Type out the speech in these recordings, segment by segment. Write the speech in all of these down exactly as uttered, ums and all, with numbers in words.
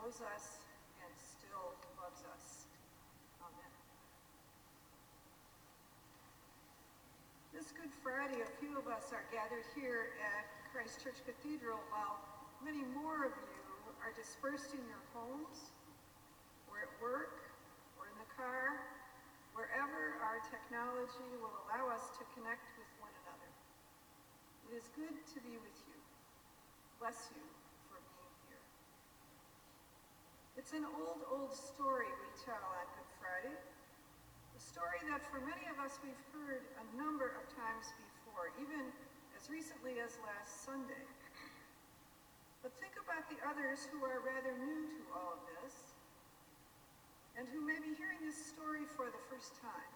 knows us and still loves us. Amen. This Good Friday, a few of us are gathered here at Christ Church Cathedral, while many more of you are dispersed in your homes, or at work, or in the car, wherever our technology will allow us to connect with one another. It is good to be with you. Bless you for being here. It's an old, old story we tell on Good Friday, a story that for many of us we've heard a number of times before, even as recently as last Sunday. But think about the others who are rather new to all of this, and who may be hearing this story for the first time.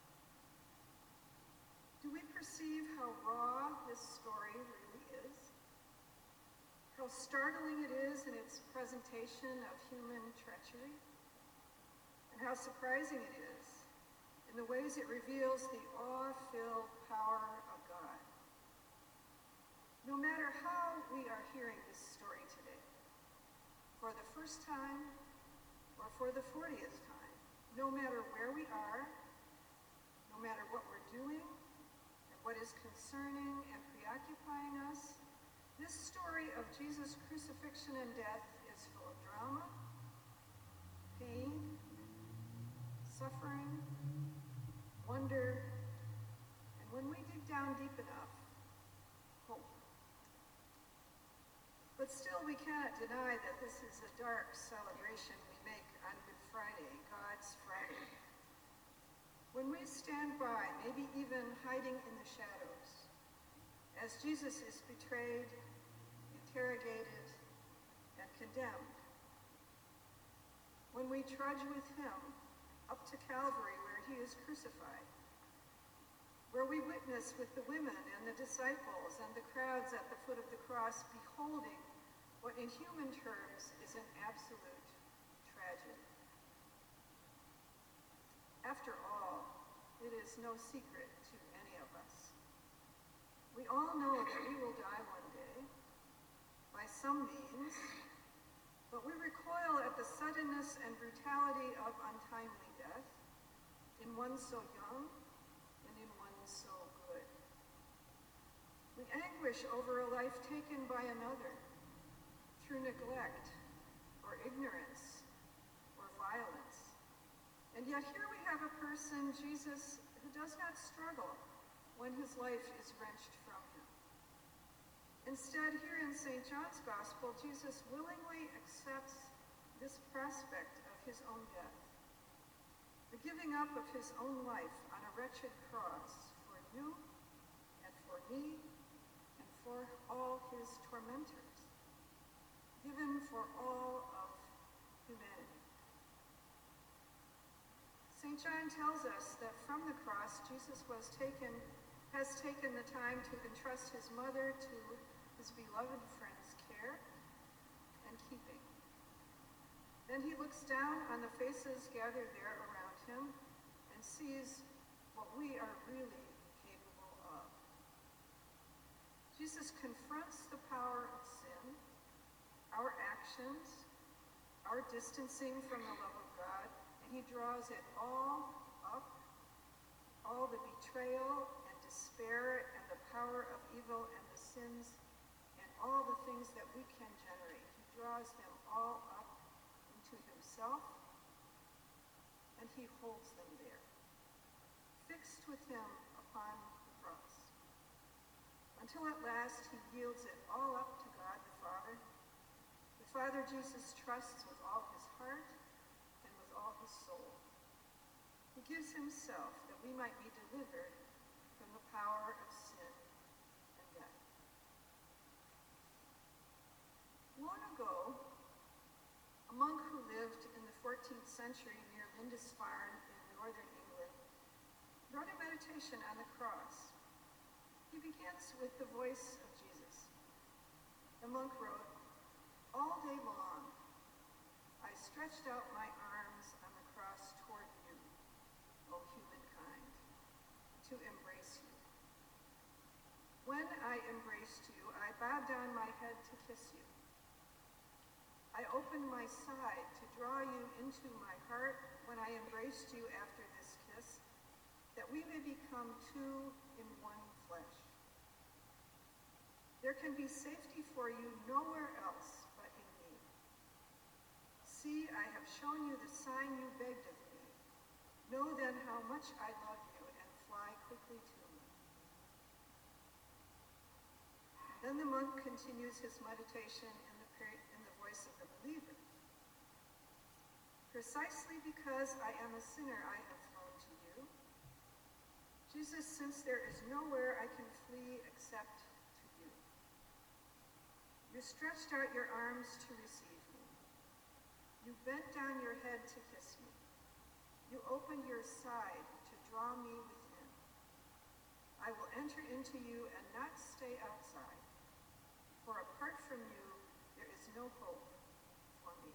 Do we perceive how raw this story really is? How startling it is in its presentation of human treachery? And how surprising it is in the ways it reveals the awe-filled power of God. No matter how we are hearing this story today, for the first time or for the fortieth time, no matter where we are, no matter what we're doing, and what is concerning and preoccupying us, this story of Jesus' crucifixion and death is full of drama, pain, suffering, wonder, and when we dig down deep enough, hope. But still, we cannot deny that this is a dark celebration we make on Good Friday, God's Friday. When we stand by, maybe even hiding in the shadows, as Jesus is betrayed, interrogated, and condemned. When we trudge with him up to Calvary where he is crucified, where we witness with the women and the disciples and the crowds at the foot of the cross, beholding what in human terms is an absolute tragedy. After all, it is no secret to any of us. We all know that we will die one day, by some means, but we recoil at the suddenness and brutality of untimely death, in one so young and in one so good. We anguish over a life taken by another, through neglect, or ignorance, or violence. And yet here we have a person, Jesus, who does not struggle when his life is wrenched from him. Instead, here in Saint John's Gospel, Jesus willingly accepts this prospect of his own death, the giving up of his own life on a wretched cross for you and for me and for all his tormentors, given for all of humanity. Saint John tells us that from the cross, Jesus was taken, has taken the time to entrust his mother to his beloved friend's care and keeping. Then he looks down on the faces gathered there around him and sees what we are really capable of. Jesus confronts the power of sin, our actions, our distancing from the love of God, and he draws it all up, all the betrayal and despair and the power of evil and the sins and all the things that we can generate. He draws them all up into himself, and he holds them there, fixed with him upon the cross, until at last he yields it all up to God the Father. The Father Jesus trusts with all his heart and with all his soul. He gives himself that we might be delivered from the power of sin and death. Long ago, a monk who lived in the fourteenth century near Lindisfarne in northern England wrote a meditation on the cross. He begins with the voice of Jesus. The monk wrote, "All day long, I stretched out my arms on the cross toward you, O humankind, to embrace you. When I embraced you, I bowed down my head to kiss you. I opened my side to draw you into my heart when I embraced you after this kiss, that we may become two in one flesh. There can be safety for you nowhere else but in me. See, I have shown you the sign you begged of me. Know then how much I love you, and fly quickly to me. Then the monk continues his meditation in the, in the voice of the believer. Precisely because I am a sinner, I have flown to you. Jesus, since there is nowhere I can flee except to you. You stretched out your arms to receive me. You bent down your head to kiss me. You opened your side to draw me within. I will enter into you and not stay outside, for apart from you, there is no hope for me.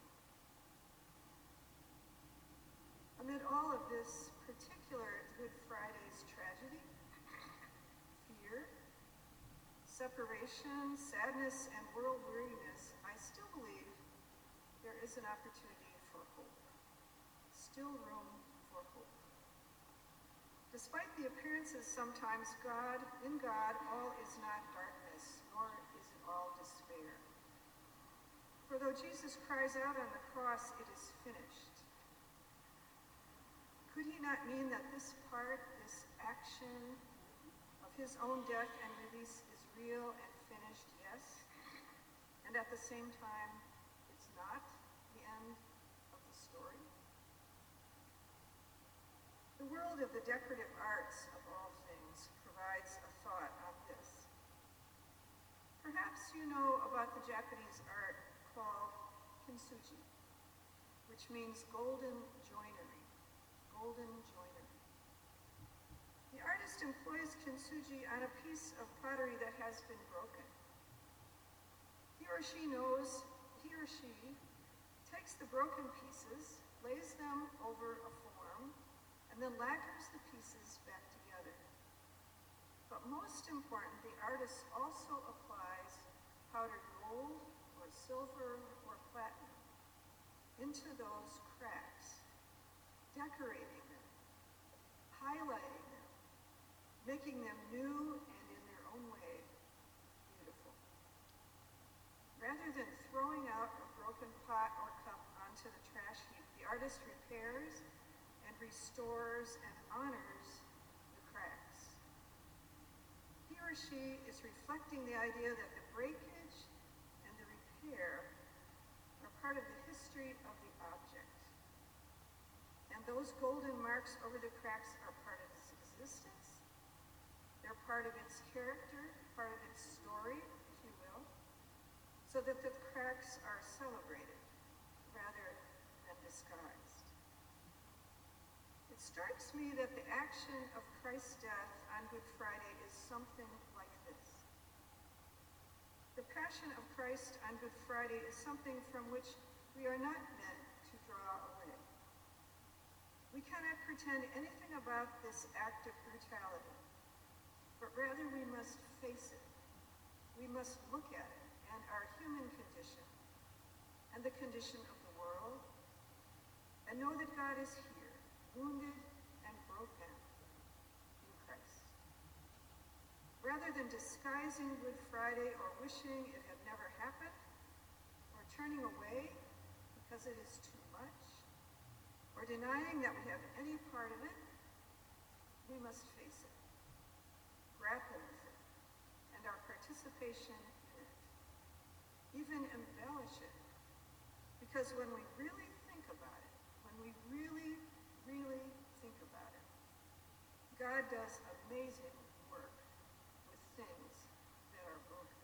Amid all of this particular Good Friday's tragedy, fear, separation, sadness, and world weariness, I still believe there is an opportunity for hope. Still room for hope. Despite the appearances sometimes, God, in God, all is not darkness, nor is it all despair. For though Jesus cries out on the cross, it is finished. Could he not mean that this part, this action of his own death and release is real and finished, yes, and at the same time, it's not the end of the story? The world of the decorative arts, of all things, provides a thought on this. Perhaps you know about the Japanese art called kintsugi, which means golden joinery, golden joinery. The artist employs kintsugi on a piece of pottery that has been broken. He or she knows, he or she takes the broken pieces, lays them over a form, and then lacquers the pieces back together. But most important, the artist also applies powdered gold or silver or platinum into those cracks, decorating them, highlighting them, making them new and in their own way beautiful. Rather than throwing out a broken pot or cup onto the trash heap, the artist repairs and restores and honors the cracks. He or she is reflecting the idea that the breakage and the repair are part of the history of the object. And those golden marks over the cracks are part of its existence. They're part of its character, part of its story, if you will, so that the cracks are celebrated rather than disguised. It strikes me that the action of Christ's death on Good Friday is something like this. The passion of Christ on Good Friday is something from which we are not meant to draw away. We cannot pretend anything about this act of brutality, but rather we must face it. We must look at it and our human condition and the condition of the world, and know that God is here, wounded and broken in Christ. Rather than disguising Good Friday or wishing it had never happened, or turning away because it is too much, or denying that we have any part of it, we must face it, grapple with it, and our participation in it, even embellish it, because when we really think about it, when we really, really think about it, God does amazing work with things that are broken.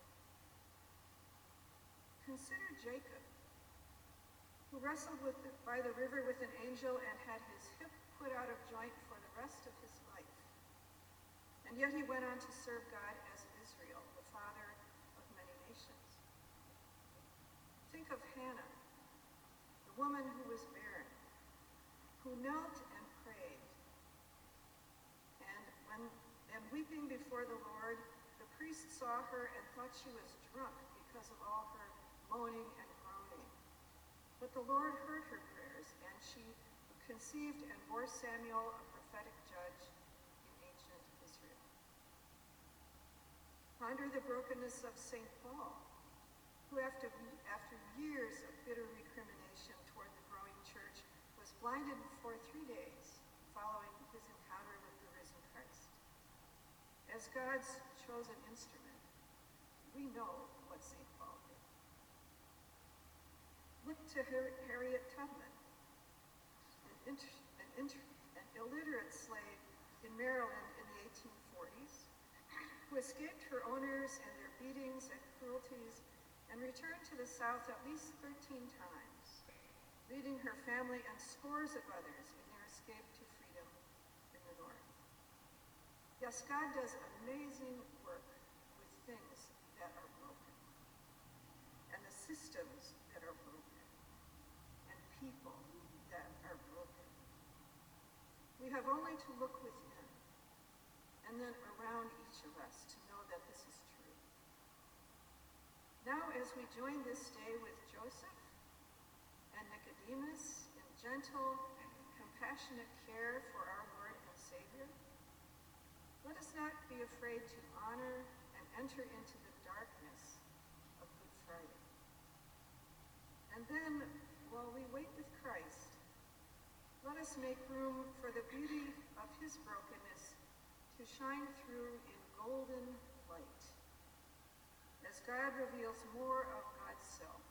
Consider Jacob, who wrestled with the, by the river with an angel and had his hip put out of joint for the rest of his life. And yet he went on to serve God as Israel, the father of many nations. Think of Hannah, the woman who was barren, who knelt and prayed. And when and weeping before the Lord, the priest saw her and thought she was drunk because of all her moaning and groaning. But the Lord heard her prayers, and she conceived and bore Samuel, a prophetic judge in ancient Israel. Ponder the brokenness of Saint Paul, who after, after years of bitter recrimination toward the growing church was blinded for three days following his encounter with the risen Christ. As God's chosen instrument, we know what Saint Paul did. Look to Har- Harriet Tubman, an, inter- an, inter- an illiterate slave in Maryland in the eighteen forties, who escaped her owners and their beatings and cruelties and returned to the South at least thirteen times, leading her family and scores of others in their escape to freedom in the North. Yes, God does amazing work with things that are broken, and the systems that are broken, and people that are broken. We have only to look within, and then around each of us to know that this is true. Now, as we join this day with Joseph and Nicodemus in gentle, compassionate care for our Lord and Savior, let us not be afraid to honor and enter into the darkness of Good Friday. And then, while we wait with Christ, let us make room for the beauty of his brokenness to shine through in golden light, as God reveals more of God's self